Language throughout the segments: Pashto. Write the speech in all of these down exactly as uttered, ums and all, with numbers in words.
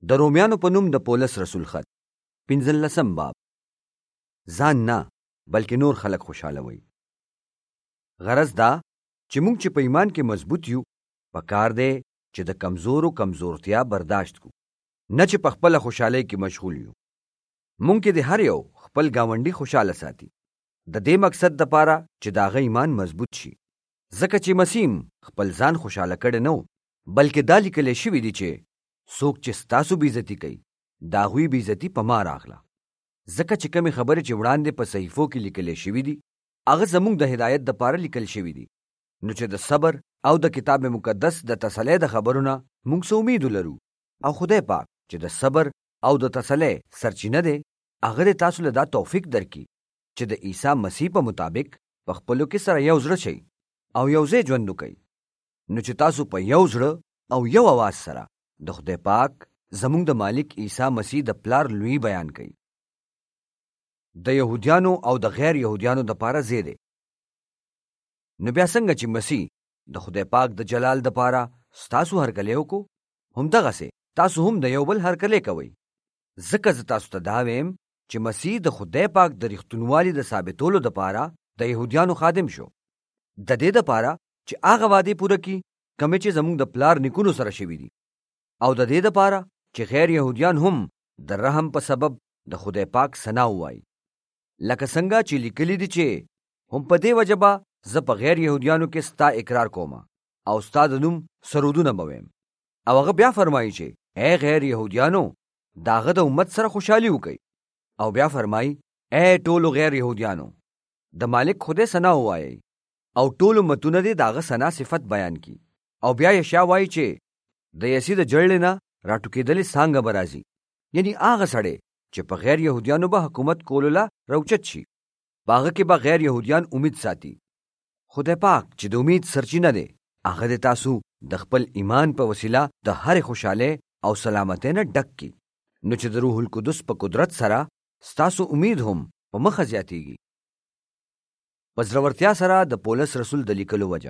د رومیانو په نوم د پولس رسول خط پنځلسم باب. ځان نه بلکې نور خلک خوشالوي. غرض دا چې موږ چې په ایمان کې مضبوط یو پکار دی چې د کمزورو کمزورتیا برداشت کو، نه چې په خپله خوشحالۍ کې مشغول یو. موږ کې د هر یو خپل گاونډي خوشاله ساتي، د دې مقصد د پاره چې د هغه ایمان مضبوط شي. ځکه چې مسیم خپل ځان خوشاله کړی نه و، بلکې دا لیکلی شوي دي چې څوک چې ستاسو بېعزتي کوي د هغوی بېعزتي په ما راغله. ځکه چې کومې خبرې چې وړاندې په صحیفو کې لیکلی شوي دي هغه زموږ د هدایت دپاره لیکل شوي دي، نو چې د صبر او د کتاب مقدس د تسلی د خبرو نه موږ څه امید ولرو. او خدای پاک چې د صبر او د تسلی سرچینه دی هغه د تاسو له دا توفیق درکړي چې د عیسی مسیح په مطابق په خپلو کې سره یو زړه شئ او یو ځای ژوند وکئ، نو چې تاسو په یو زړه او یو اواز سره د خدای پاک زموږ د مالک عیسی مسیح د پلار لوی بیان کوي. د یهودیانو او د غیر یهودیانو دپاره ځای دی. نو بیا څنګه چې مسیح د خدای پاک د جلال دپاره ستاسو هرکلی وکړو، همدغسې تاسو هم د یو بل هرکلی کوئ. ځکه زه تاسو ته دا ویم چې مسیح د خدای پاک د رښتونوالي د ثابتولو دپاره د یهودیانو خادم شو، د دې دپاره چې هغه وعدې پوره کړي کومې چې زموږ د پلار نیکونو سره شوي دي، او د دې دپاره چې غیر یهودیان هم د رحم په سبب د خدای پاک ثنا ووایي. لکه څنګه چې لیکلي دي چې هم په دې وجه به زه په غیر یهودیانو کې ستا اقرار کوم او ستا د نوم سرودونه به ویم. او هغه بیا فرمایي چې ای غیر یهودیانو د هغه د امت سره خوشحالي وکئ. او بیا فرمایي ای ټولو غیر یهودیانو د مالک خدای ثنا ووایئ. او ټول امتونه دې د هغه ثنا صفت بیان کی. او بیا یشیا وایي چې د یسی د جړلې نه راټوکېدلې څانګه به راځي، یعنی هغه سړی چې په غیر یهودیانو به حکومت کولو له راوچت شي، په هغه کې به غیر یهودیان امید ساتي. خدای پاک چې د امید سرچینه دی هغه د تاسو د خپل ایمان په وسیله د هرې خوشحالۍ او سلامتۍ نه ډک کړي، نو چې د روح القدس په قدرت سره ستاسو امید هم په مخه زیاتیږي. په زړورتیا سره د پولس رسول د لیکلو وجه.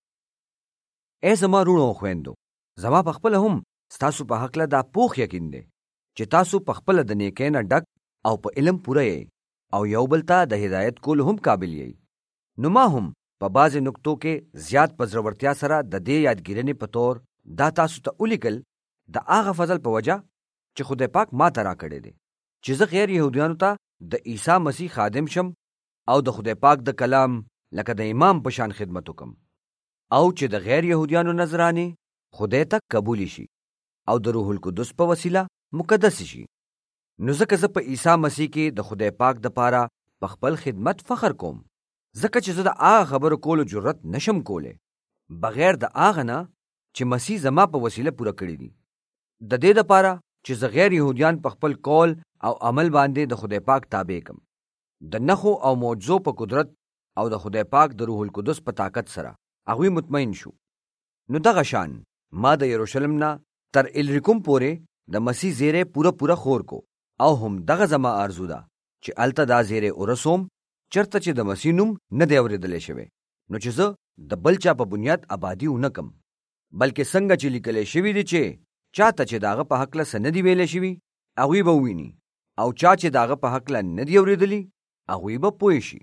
ای زما وروڼو او خویندو، زما په خپله هم ستاسو په هکله دا پوخ یقین دی چې تاسو په خپله د نیکۍ نه ډک او په علم پوره یئ او یو بل ته د هدایت کولو هم قابل یئ. نو ما هم په بعضې نقطو کې زیات په زړورتیا سره د دې یادګیرنې په طور دا تاسو ته ولیکل د هغه فضل په وجه چې خدای پاک ما ته راکړی دی چې زه غیر یهودیانو ته د عیسی مسیح خادم شم او د خدای پاک د کلام لکه د امام په شان خدمت وکم، او چې د غیر یهودیانو نظرانې خدای ته قبولی شي او د روح القدس په وسیله مقدس شي. نو ځکه زه په عیسی مسیح کې د خدای پاک دپاره په خپل خدمت فخر کوم، ځکه چې زه د هغه خبرو کولو جرأت نشم کولی بغیر د هغه نه چې مسیح زما په وسیله پوره کړي دي، د دې دپاره چې زه غیر یهودیان په خپل قول او عمل باندې د خدای پاک تابع کم، د نښو او معجزو په قدرت او د خدای پاک د روح القدس په طاقت سره هغوی مطمئن شو. نو دغه شان ما د یروشلم نه تر الریکوم پورې د مسیح زیری پوره پوره خور کو، او هم دغه زما آرزو ده چې الته دا زیری ورسوم چرته چې د مسیح نوم نه دی اورېدلی شوی، نو چې زه د بل چا په بنیاد آبادي ونه کم، بلکې څنګه چې لیکلی شوي دي چې چاته چې د هغه په هکله څه نه دي ویلی شوي هغوی به وویني، او چا چې د هغه په هکله نه دي اورېدلي هغوی به پوه شي.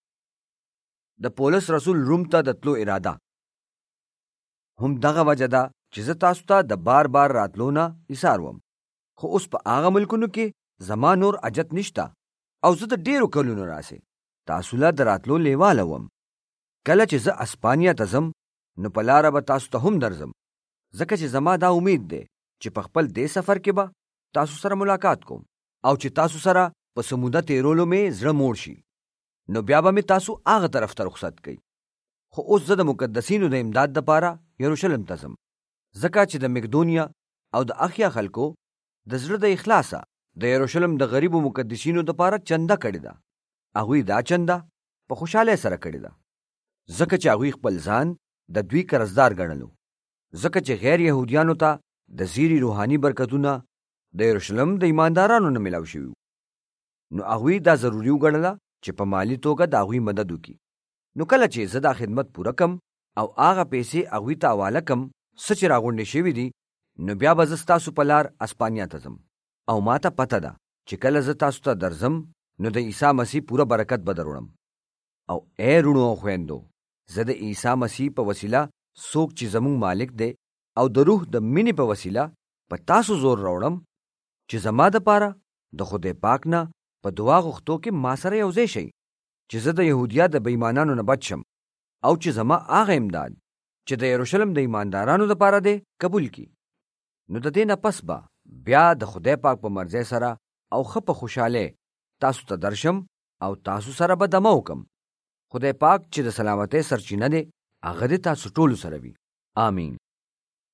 د پولس رسول روم ته د تلو اراده هم دغه وجه ده چې زه تاسو ته د بار بار راتلو نه ایثار وم، خو اوس په هغه ملکونو کې زما نور اجت نشته او زه د ډېرو کلونو راسې تاسو له د راتلو لیواله وم. کله چې زه اسپانیا ته ځم نو په لاره به تاسو ته هم درځم، ځکه چې زما دا امید دی چې په خپل دې سفر کې به تاسو سره ملاقات کوم او چې تاسو سره په سموده تیرولو مې زړه موړ شي، نو بیا به مې تاسو هغه طرف ته رخصت کړئ. خو اوس زه د مقدسینو د امداد دپاره یروشلم ته ځم، ځکه چې د مقدونیا او د اخیا خلکو د زړه د اخلاصه د یروشلم د غریبو مقدسینو دپاره چنده کړې ده. هغوی دا چنده په خوشحالۍ سره کړې ده، ځکه چې هغوی خپل ځان د دوی قرضدار ګڼلو، ځکه چې غیر یهودیانو ته د زیری روحاني برکتونه د یروشلم د ایماندارانو نه ملاو شوي، نو هغوی دا ضروري وګڼله چې په مالی توګه د هغوی مدد وکړي. نو کله چې زه دا خدمت پوره کم او هغه پیسې هغوی ته حواله کم څه چې راغونډې شوي دي، نو بیا به زه ستاسو په لار اسپانیا ته ځم او ما ته پته ده چې کله زه تاسو ته درځم نو د عیسی مسیح پوره برکت به دروړم. او اے رونو او خویندو، زه د عیسی مسیح په وسیله څوک چې زموږ مالک دی او د روح د مینې په وسیله په تاسو زور راوړم چې زما دپاره د خدای پاک نه په دعا غوښتو کې ما سره یوځای شئ چې زه د یهودیا د بېایمانانو نه بچ شم او چې زما هغه امداد چې د یروشلم د ایماندارانو دپاره دی قبول کی. نو د دې نه پس به بیا د خدای پاک په مرضۍ سره او ښه په خوشحاله تاسو ته درشم او تاسو سره به دمه وکم. خدای پاک چې د سلامتۍ سرچینه دی هغه دې تاسو ټولو سره وي. آمین.